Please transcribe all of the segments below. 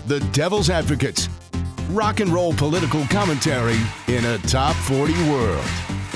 The Devil's Advocates. Rock and roll political commentary in a top 40 world.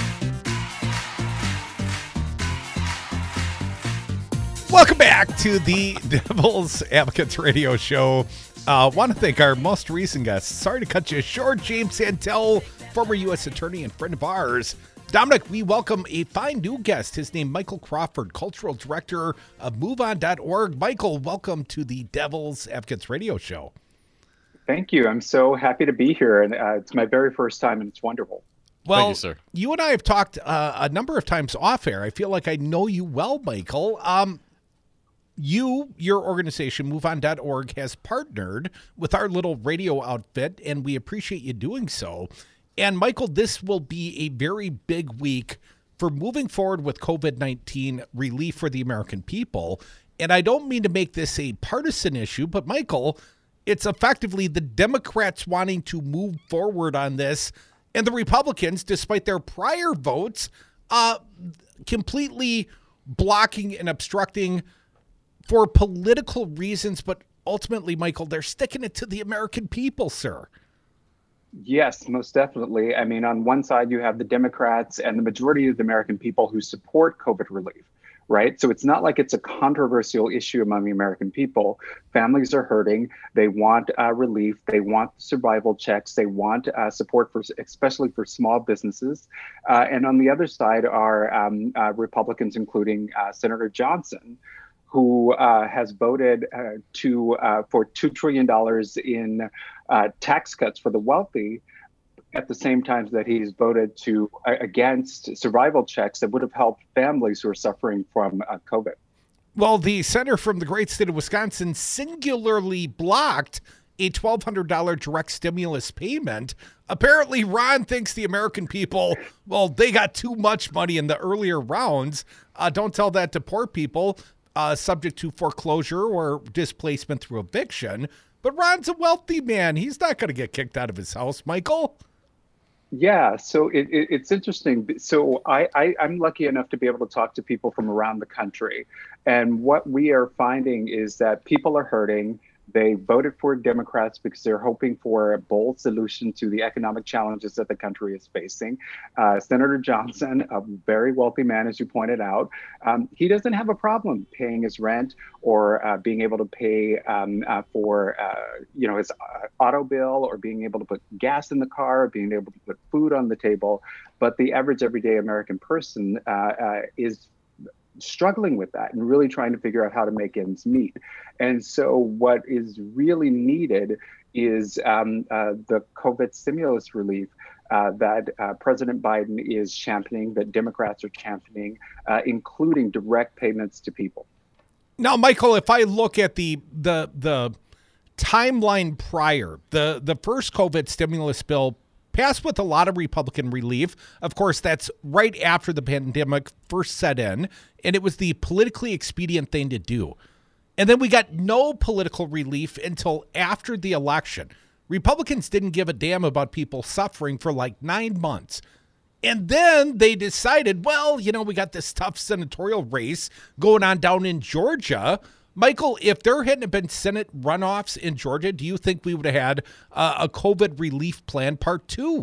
Welcome back to the Devil's Advocates radio show. Want to thank our most recent guest. Sorry to cut you short, James Santel, former U.S. attorney and friend of ours. Dominic, we welcome a fine new guest. His name, Michael Crawford, cultural director of MoveOn.org. Michael, welcome to the Devil's Advocates radio show. Thank you. I'm so happy to be here, and it's my very first time, and it's wonderful. Well, thank you, sir. You and I have talked a number of times off air. I feel like I know you well, Michael. Your organization, MoveOn.org, has partnered with our little radio outfit, and we appreciate you doing so. And, Michael, this will be a very big week for moving forward with COVID-19 relief for the American people. And I don't mean to make this a partisan issue, but, Michael, it's effectively the Democrats wanting to move forward on this, and the Republicans, despite their prior votes, completely blocking and obstructing for political reasons. But ultimately, Michael, they're sticking it to the American people, sir. Yes, most definitely. I mean, on one side, you have the Democrats and the majority of the American people who support COVID relief, right? So it's not like it's a controversial issue among the American people. Families are hurting. They want relief. They want survival checks. They want support for, especially for small businesses. And on the other side are Republicans, including Senator Johnson, who has voted for $2 trillion in tax cuts for the wealthy, at the same time that he's voted against survival checks that would have helped families who are suffering from COVID. Well, the senator from the great state of Wisconsin singularly blocked a $1,200 direct stimulus payment. Apparently, Ron thinks the American people, well, they got too much money in the earlier rounds. Don't tell that to poor people. Subject to foreclosure or displacement through eviction. But Ron's a wealthy man. He's not going to get kicked out of his house, Michael. Yeah, so it's interesting. So I'm lucky enough to be able to talk to people from around the country. And what we are finding is that people are hurting. They voted for Democrats because they're hoping for a bold solution to the economic challenges that the country is facing. Senator Johnson, a very wealthy man, as you pointed out, he doesn't have a problem paying his rent or being able to pay for his auto bill, or being able to put gas in the car, or being able to put food on the table. But the average everyday American person is struggling with that and really trying to figure out how to make ends meet. And so what is really needed is the COVID stimulus relief that President Biden is championing, that Democrats are championing, including direct payments to people. Now, Michael, if I look at the timeline prior, the first COVID stimulus bill passed with a lot of Republican relief. Of course, that's right after the pandemic first set in, and it was the politically expedient thing to do. And then we got no political relief until after the election. Republicans didn't give a damn about people suffering for like 9 months. And then they decided, well, we got this tough senatorial race going on down in Georgia. Michael, if there hadn't been Senate runoffs in Georgia, do you think we would have had a COVID relief plan part 2?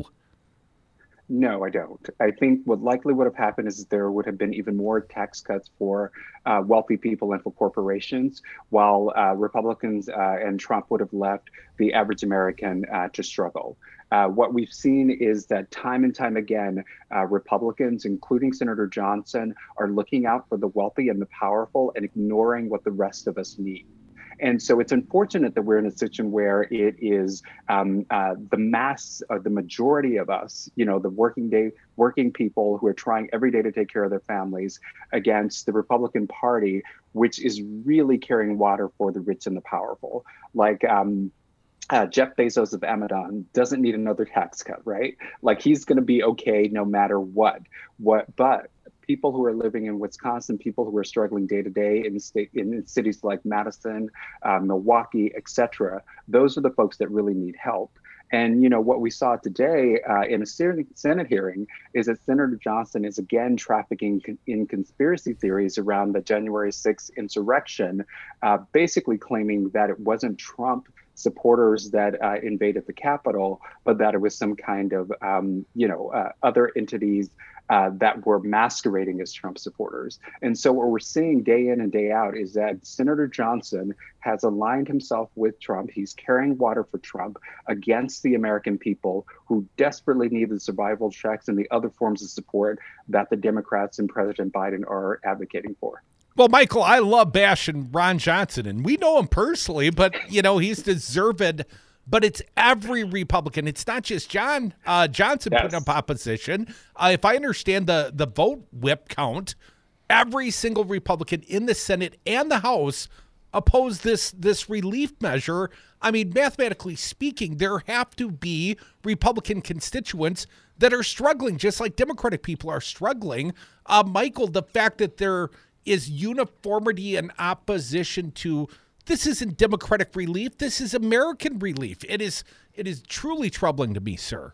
No, I don't. I think what likely would have happened is there would have been even more tax cuts for wealthy people and for corporations, while Republicans and Trump would have left the average American to struggle. What we've seen is that time and time again, Republicans, including Senator Johnson, are looking out for the wealthy and the powerful and ignoring what the rest of us need. And so it's unfortunate that we're in a situation where it is the mass, the majority of us, the working people who are trying every day to take care of their families, against the Republican Party, which is really carrying water for the rich and the powerful. Like Jeff Bezos of Amazon doesn't need another tax cut, right? Like, he's going to be okay no matter what. But people who are living in Wisconsin, people who are struggling day to day in cities like Madison, Milwaukee, etc., those are the folks that really need help. And what we saw today in a Senate hearing is that Senator Johnson is again trafficking in conspiracy theories around the January 6th insurrection, basically claiming that it wasn't Trump supporters that invaded the Capitol, but that it was some kind of, other entities that were masquerading as Trump supporters. And so what we're seeing day in and day out is that Senator Johnson has aligned himself with Trump. He's carrying water for Trump against the American people who desperately need the survival checks and the other forms of support that the Democrats and President Biden are advocating for. Well, Michael, I love bashing Ron Johnson, and we know him personally, but, he's deserved. But it's every Republican. It's not just Johnson putting up opposition. If I understand the vote whip count, every single Republican in the Senate and the House opposed this relief measure. I mean, mathematically speaking, there have to be Republican constituents that are struggling, just like Democratic people are struggling. Michael, the fact that there is uniformity and opposition to this isn't Democratic relief. This is American relief. It is truly troubling to me, sir.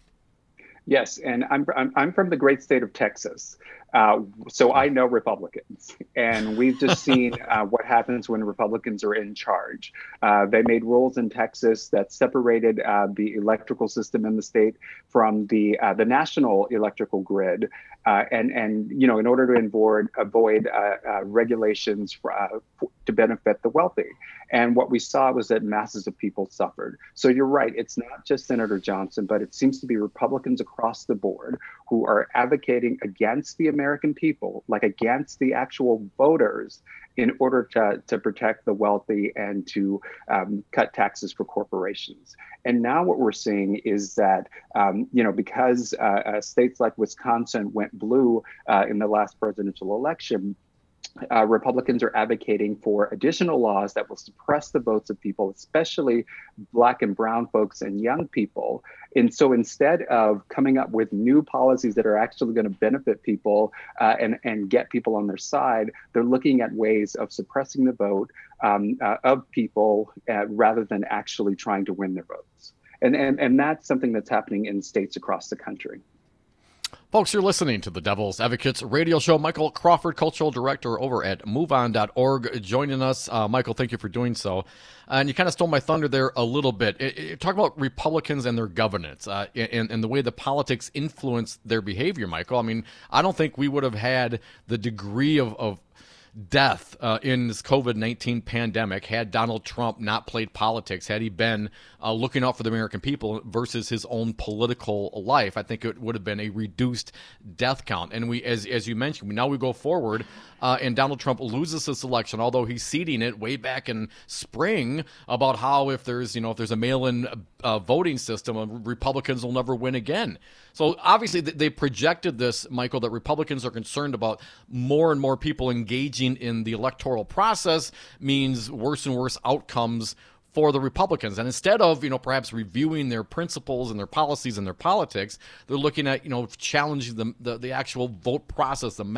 Yes, and I'm from the great state of Texas, so I know Republicans, and we've just seen what happens when Republicans are in charge. They made rules in Texas that separated the electrical system in the state from the national electrical grid, and in order to avoid regulations to benefit the wealthy. And what we saw was that masses of people suffered. So you're right, it's not just Senator Johnson, but it seems to be Republicans across the board who are advocating against the American people, like against the actual voters, in order to protect the wealthy and to cut taxes for corporations. And now what we're seeing is that, because states like Wisconsin went blue in the last presidential election, Republicans are advocating for additional laws that will suppress the votes of people, especially Black and brown folks and young people. And so instead of coming up with new policies that are actually going to benefit people and get people on their side, they're looking at ways of suppressing the vote of people rather than actually trying to win their votes. And that's something that's happening in states across the country. Folks, you're listening to the Devil's Advocates radio show. Michael Crawford, Cultural Director over at MoveOn.org, joining us. Michael, thank you for doing so. And you kind of stole my thunder there a little bit. Talk about Republicans and their governance and the way the politics influence their behavior, Michael. I mean, I don't think we would have had the degree of death in this COVID-19 pandemic had Donald Trump not played politics, had he been looking out for the American people versus his own political life. I think it would have been a reduced death count. And we, as you mentioned, now we go forward and Donald Trump loses this election, although he's seeding it way back in spring about how if there's a mail-in voting system, Republicans will never win again. So obviously they projected this, Michael, that Republicans are concerned about more and more people engaging in the electoral process means worse and worse outcomes for the Republicans. And instead of, perhaps reviewing their principles and their policies and their politics, they're looking at, challenging the actual vote process, the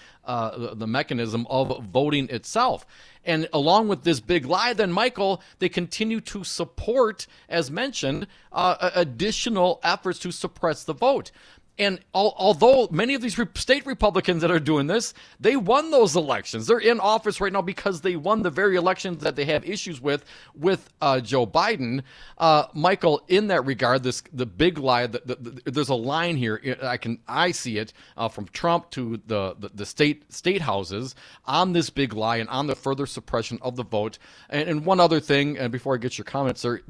mechanism of voting itself. And along with this big lie, then, Michael, they continue to support, as mentioned, additional efforts to suppress the vote. And although many of these state Republicans that are doing this, they won those elections. They're in office right now because they won the very elections that they have issues with Joe Biden. Michael, in that regard, the big lie, there's a line here. I see it from Trump to the state houses on this big lie and on the further suppression of the vote. And one other thing, and before I get your comments, sir,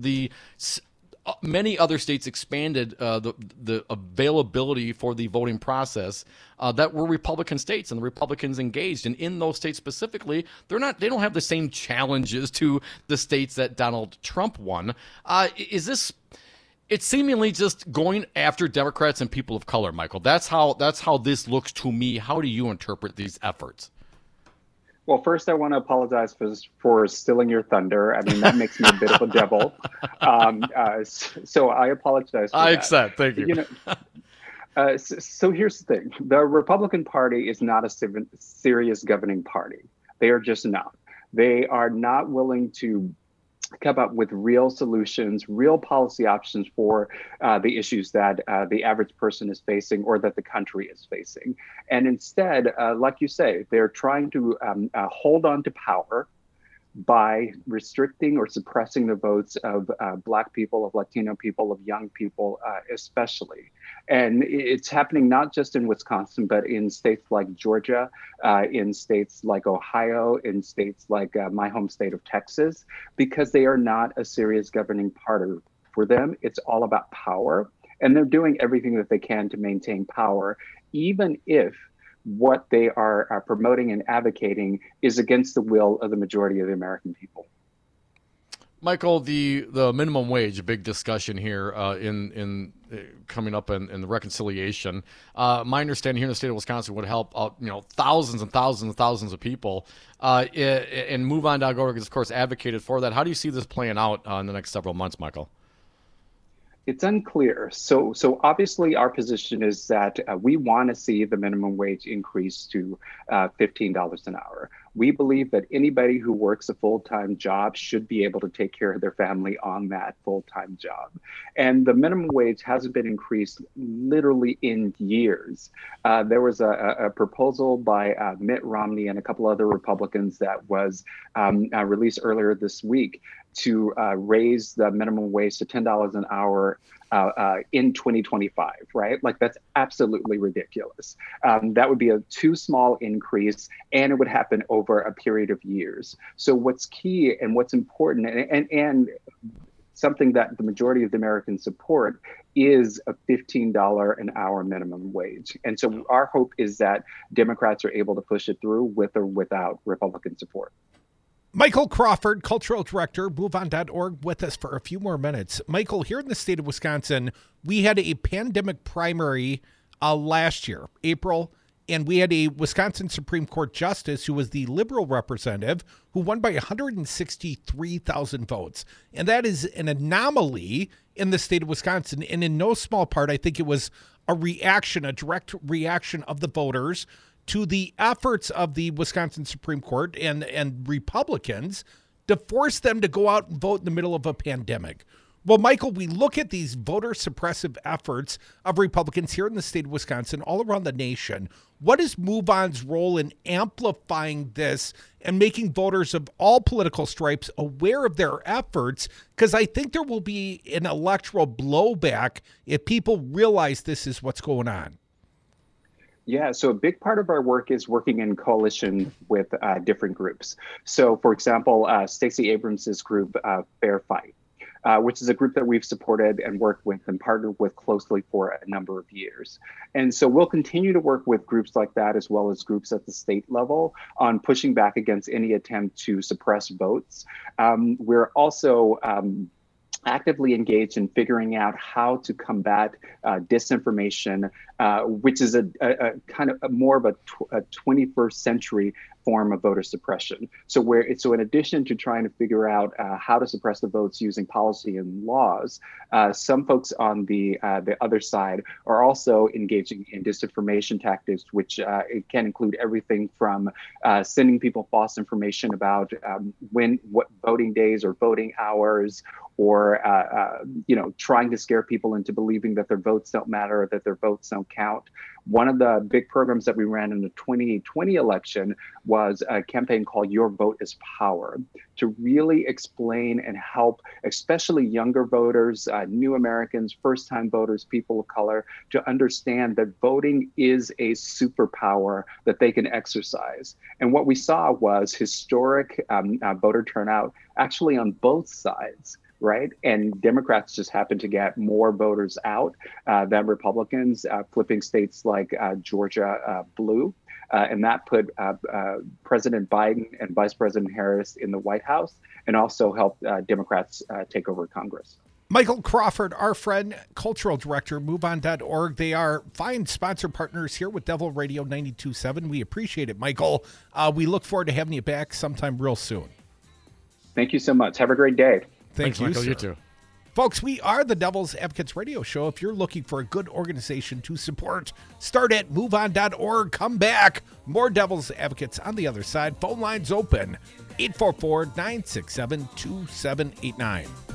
many other states expanded the availability for the voting process that were Republican states, and the Republicans engaged. And in those states specifically, they don't have the same challenges to the states that Donald Trump won. Is this? It's seemingly just going after Democrats and people of color, Michael. That's how this looks to me. How do you interpret these efforts? Well, first, I want to apologize for stealing your thunder. I mean, that makes me a bit of a devil. So I apologize for that. I accept. Thank you. So here's the thing. The Republican Party is not a serious governing party. They are just not. They are not willing to come up with real solutions, real policy options for the issues that the average person is facing or that the country is facing. And instead, like you say, they're trying to hold on to power by restricting or suppressing the votes of Black people, of Latino people, of young people, especially. And it's happening not just in Wisconsin, but in states like Georgia, in states like Ohio, in states like my home state of Texas, because they are not a serious governing party. For them, it's all about power. And they're doing everything that they can to maintain power, even if what they are promoting and advocating is against the will of the majority of the American people. Michael, the minimum wage, a big discussion here in coming up in the reconciliation. My understanding here in the state of Wisconsin would help out, thousands and thousands and thousands of people. And MoveOn.org has, of course, advocated for that. How do you see this playing out in the next several months, Michael? It's unclear. So obviously our position is that we want to see the minimum wage increase to $15 an hour. We believe that anybody who works a full-time job should be able to take care of their family on that full-time job. And the minimum wage hasn't been increased literally in years. There was a proposal by Mitt Romney and a couple other Republicans that was released earlier this week to raise the minimum wage to $10 an hour in 2025, right? Like, that's absolutely ridiculous. That would be a too small increase, and it would happen over a period of years. So what's key and what's important, and something that the majority of the Americans support, is a $15 an hour minimum wage. And so our hope is that Democrats are able to push it through with or without Republican support. Michael Crawford, Cultural Director, MoveOn.org, with us for a few more minutes. Michael, here in the state of Wisconsin, we had a pandemic primary last year, April, and we had a Wisconsin Supreme Court justice who was the liberal representative who won by 163,000 votes. And that is an anomaly in the state of Wisconsin. And in no small part, I think it was a direct reaction of the voters to the efforts of the Wisconsin Supreme Court and Republicans to force them to go out and vote in the middle of a pandemic. Well, Michael, we look at these voter suppressive efforts of Republicans here in the state of Wisconsin, all around the nation. What is MoveOn's role in amplifying this and making voters of all political stripes aware of their efforts? Because I think there will be an electoral blowback if people realize this is what's going on. Yeah, so a big part of our work is working in coalition with different groups. So, for example, Stacey Abrams' group, Fair Fight, which is a group that we've supported and worked with and partnered with closely for a number of years. And so we'll continue to work with groups like that, as well as groups at the state level, on pushing back against any attempt to suppress votes. We're also actively engaged in figuring out how to combat disinformation, which is a kind of more of a 21st century form of voter suppression. So in addition to trying to figure out how to suppress the votes using policy and laws, some folks on the other side are also engaging in disinformation tactics, which it can include everything from sending people false information about what voting days or voting hours, or trying to scare people into believing that their votes don't matter or that their votes don't count. One of the big programs that we ran in the 2020 election was a campaign called Your Vote is Power, to really explain and help, especially younger voters, new Americans, first-time voters, people of color, to understand that voting is a superpower that they can exercise. And what we saw was historic voter turnout, actually on both sides. Right. And Democrats just happen to get more voters out than Republicans, flipping states like Georgia blue. And that put President Biden and Vice President Harris in the White House, and also helped Democrats take over Congress. Michael Crawford, our friend, Cultural Director, MoveOn.org. They are fine sponsor partners here with Devil Radio 92.7. We appreciate it, Michael. We look forward to having you back sometime real soon. Thank you so much. Have a great day. Thanks, Michael. sir. You too. Folks, we are the Devil's Advocates Radio Show. If you're looking for a good organization to support, start at MoveOn.org. Come back. More Devil's Advocates on the other side. Phone lines open. 844-967-2789.